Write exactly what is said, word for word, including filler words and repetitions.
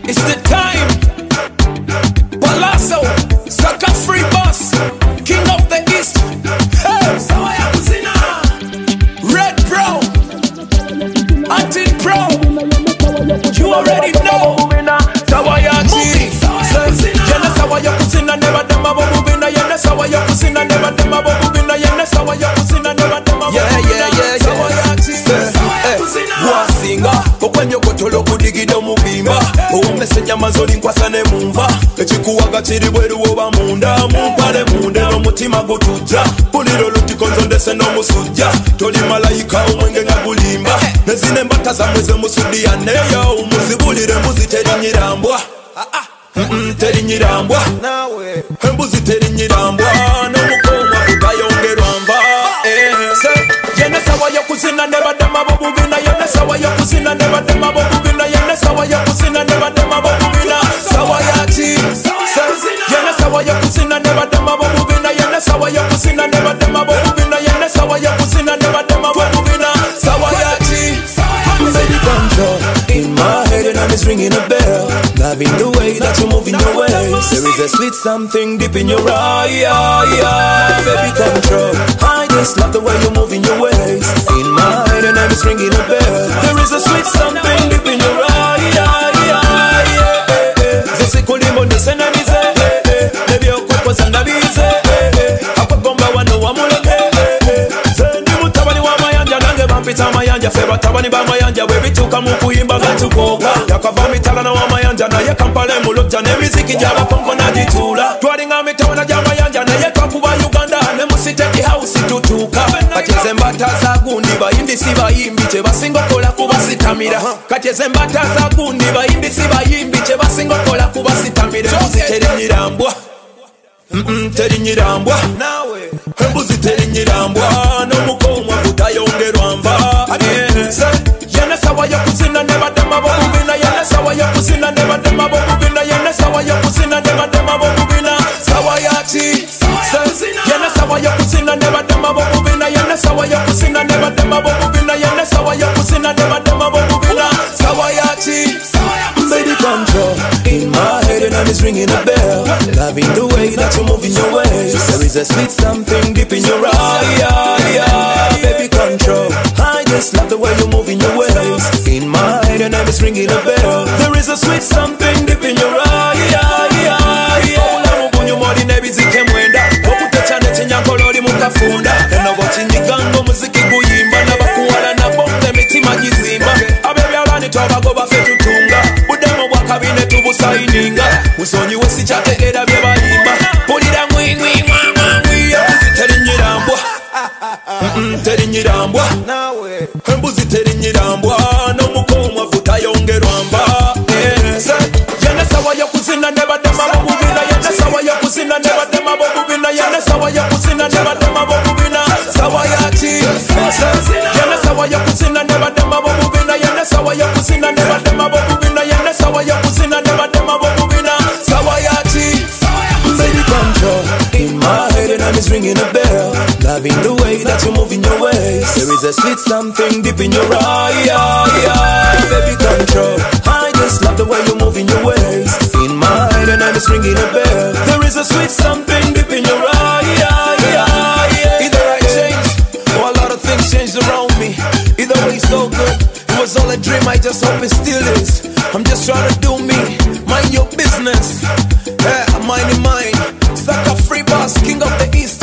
It's the time. Palazzo, Saka Free Boss, King of the East. Hey, Sawaya Kusina, Red Pro, Antin Pro. You already know. Sawaya Kusina, Yana Sawaya Kusina, never dem abo bubina. Yana Sawaya Kusina, never dem abo bubina. Yana Sawaya Kusina, never dem abo bubina. Yeah, yeah, yeah, yeah. Sawaya Kusina, Wasinga, okwenye kotolo kudigida mubimba. Owumesenya mazoli nkwasane mumva. Ekikuwaga kiri bweru oba munda. Mumpale munde n'omutima gutuja. Puliro lutikonzo ndese n'omusujja. Toli malayika omwenge nga gulimba. Nezine embata zamweze musudia neyo. Umuzibulire mbuzi terinyirambwa. Mm-mm, terinyirambwa. Embuzi terinyirambwa. N'omukoma kutayongerwa nva. Yene Sawaya Kusina, never dem abo bubina. Yene Sawaya Kusina, never dem abo bubina. Yene Sawaya Kusina, never dem abo bubina. Sawaya Chi, Yene Sawaya Kusina, never dem abo bubina. Yene Sawaya Kusina, never dem abo bubina. Yene Sawaya Kusina, never dem abo bubina. Sawaya Chi, baby control in my head and I'm ringing a bell. Loving the way that you're moving your ways. There is a sweet something deep in your eye, yeah, yeah. Baby control, I just love the way you're moving your ways. In my head and I'm ringing a bell. There is a sweet something deep in your eye, yeah, yeah, yeah. Zose kulimo nesena nize, baby okoko zandabize. Akwa bomba wano wamuleke. Zendi mutabani wa mayanja nange bampita mayanja. Feba tabani ba mayanja we bituka mukuyimba gatukoka. Yakava mitala na wa mayanja na ye kampale mulokja ne miziki jaba konko na jitula. Twalinga mitawana jama yanja na ye twakuba Uganda ne musiteki house tutuka. Kacheze mbata za gundi bayimbi si bayimbi che basingo kola kuba sitamira. Kacheze mbata za gundi bayimbi si bayimbi che basingo kola kuba sitamira. Mbuzi terinyirambwa. Mm-mm, terinyirambwa. Mbuzi terinyirambwa. N'omukomwa kutayongerwa nva. Yene Sawaya Kusina, never dem abo bubina. Yene Sawaya Kusina, never dem abo bubina. Yene Sawaya Kusina, never dem abo bubina. Sawaya Chi, Yene Sawaya Kusina, never dem abo bubina. Yene Sawaya Kusina, never dem abo bubina. Yene Sawaya Kusina, never dem abo bubina. Sawaya Chi, baby control in my head and I'm ringing a bell. Loving the way that you're moving your ways. There is a sweet something deep in your eye, yeah, yeah. Baby control, I just love the way you're moving your ways. In my head and I'm ringing a bell. There is a sweet something deep in your eye, yeah, yeah, yeah. Ola mubunyu mori nebizike mwenda. Okutechane chinyankolori mukafunda. Eno bochinyigango muziki guyimba. Nabakuwala na bombe mitima gizimba. Abebi alani tobagoba fetutunga. Budemo bwakabine tubusayininga. Musonyi wesi chategera bye bayimba. Pulira ngwi ngwi mwa mwa ngwi. Embuzi terinyirambwa. Mm-mm, terinyirambwa. Embuzi terinyirambwa. N'omukomwa kutayongerwa nva. Yene Sawaya Kusina, never dem abo bubina. Yene Sawaya Kusina, never dem abo bubina. Yene Sawaya Kusina, never dem abo bubina. Sawaya Chi, Yene Sawaya Kusina, never dem abo bubina. Yene Sawaya Kusina, never dem abo bubina. Yene Sawaya Kusina, never dem abo bubina. Sawaya Chi, baby control in my head and I'm ringing a bell. Loving the way that you're moving your ways. There is a sweet something deep in your eye, yeah, yeah. Baby control, I just love the way you're moving your ways. In my head and I'm ringing a bell. There is a sweet something deep in your eye, yeah, yeah, yeah. Either I changed or a lot of things changed around me. Either way so good, it was all a dream, I just hope it still is. I'm just trying to do me, mind your business. Yeah, I'm minding mine. Saka Free Boss, King of the East.